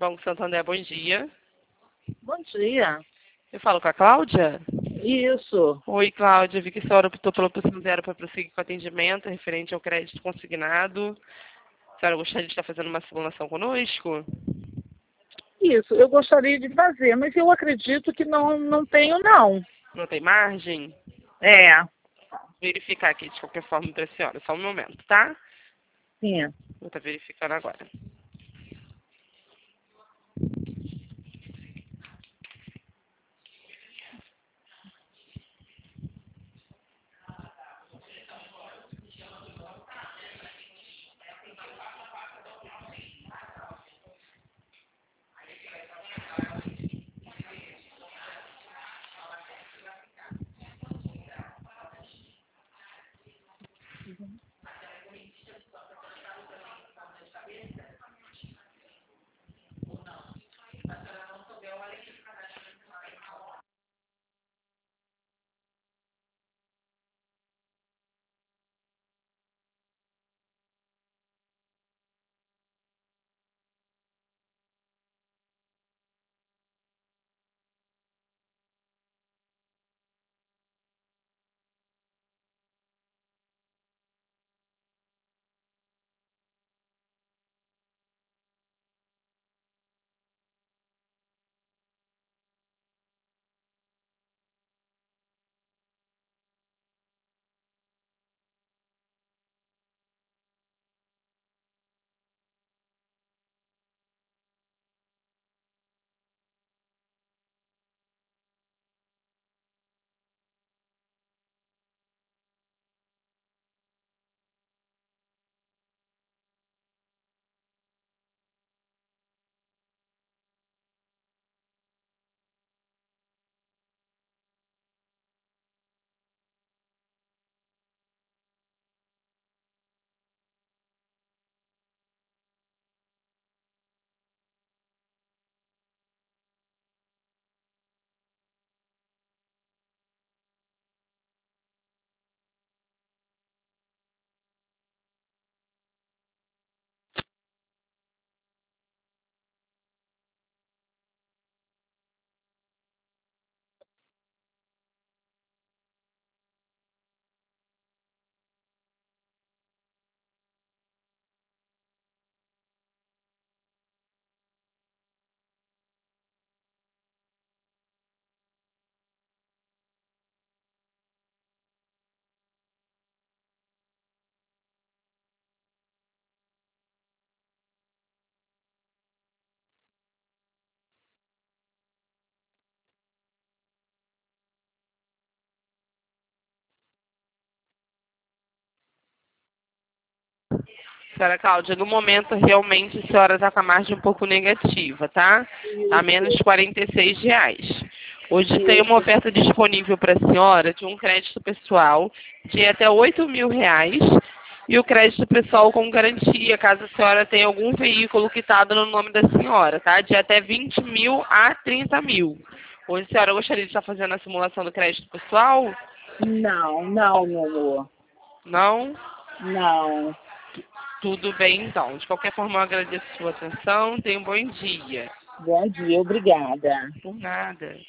Banco Santander, bom dia. Bom dia. Eu falo com a Cláudia? Isso. Oi, Cláudia. Vi que a senhora optou pela opção 0 para prosseguir com o atendimento referente ao crédito consignado. A senhora gostaria de estar fazendo uma simulação conosco? Isso, eu gostaria de fazer, mas eu acredito que não tenho, não. Não tem margem? É, Verificar aqui de qualquer forma para a senhora. Só um momento, tá? sim. Vou estar verificando agora. Senhora Cláudia, no momento, realmente, a senhora está com a margem um pouco negativa, tá? Tá menos R$ 46. Hoje tem uma oferta disponível para a senhora de um crédito pessoal de até R$ 8.000 e o crédito pessoal com garantia, caso a senhora tenha algum veículo quitado no nome da senhora, tá? De até 20.000 a 30.000. Hoje a senhora gostaria de estar fazendo a simulação do crédito pessoal? Não, meu amor. Não? Não. Tudo bem, então. De qualquer forma, eu agradeço a sua atenção. Tenha um bom dia. Bom dia, obrigada. Por nada.